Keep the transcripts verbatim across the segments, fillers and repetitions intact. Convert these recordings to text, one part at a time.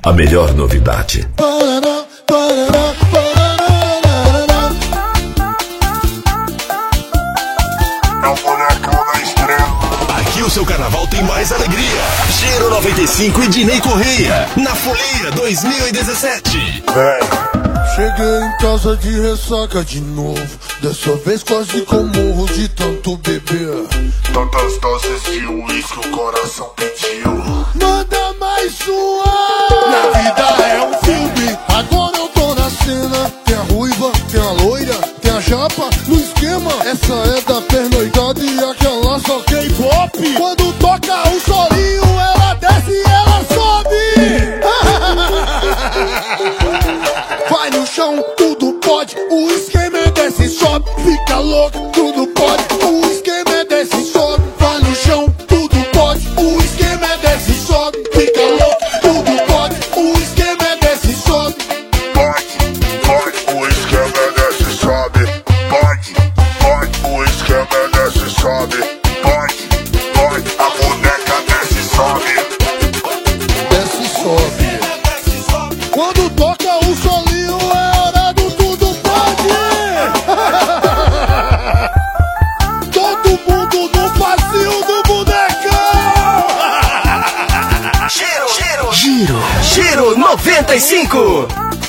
a melhor novidade. Parará, parará, é o bonecão da estrela. Aqui o seu carnaval tem mais alegria. Giro noventa e cinco e Dinei Correia, na Folia dois mil e dezessete. Vem. cheguei em casa de ressaca de novo. Dessa vez quase que eu morro de tanto beber. Tantas doses de uísque o coração pediu. Manda mais uma. Minha vida é um filme, agora eu tô na cena. Tem a ruiva, tem a loira, tem a japa no esquema. Essa é da pernoitada e aquela só K-pop. Quando toca o solinho, ela desce e ela sobe. Vai no chão, tudo pode. O esquema é desce e sobe. Fica louco, tudo pode. O esquema é desce e sobe. Vai no chão, tudo pode. O esquema é desce e sobe. Fica louco, tudo pode. O esquema é desce e sobe. Pode, pode, o esquema é desce e sobe. Pode, pode, o esquema é desce e sobe. Pode, pode, a boneca desce e sobe. Desce e sobe. Quando toca o solinho é hora do tudo pode. Todo mundo no vazio do bonecão. Giro, giro, giro, giro noventa e cinco.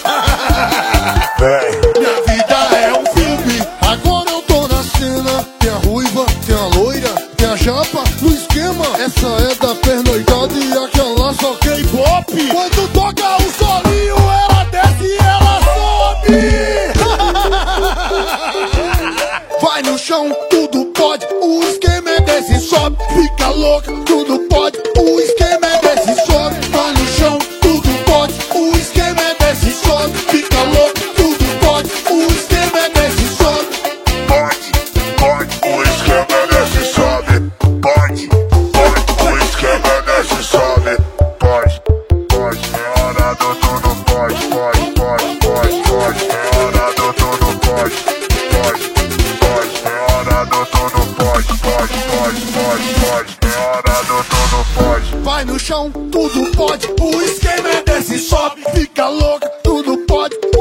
Vem. Minha vida é um filme, agora eu tô na cena. Tem a ruiva, tem a loira, tem a japa no esquema. Essa é da pernoitada e aquela só K-pop. Quando toca o solinho, ela desce e ela sobe. Vai no chão, tudo pode. O esquema é desce e sobe. Fica louco, tudo pode. O esquema é desce e sobe. Vai no chão, tudo pode. O esquema é desce e sobe. Fica louco, tudo pode. O esquema é desce e sobe. Pode, pode, o esquema é desce e sobe. Pode, pode, o esquema é desce e sobe. Pode, pode, é hora do tudo pode. Pode, pode, pode, pode, é hora do tudo pode. Pode, pode, é hora do tudo pode. Pode, pode, pode, pode, é hora do tudo pode. Vai no chão, tudo pode. O esquema é desce e sobe. Fica louco, tudo pode.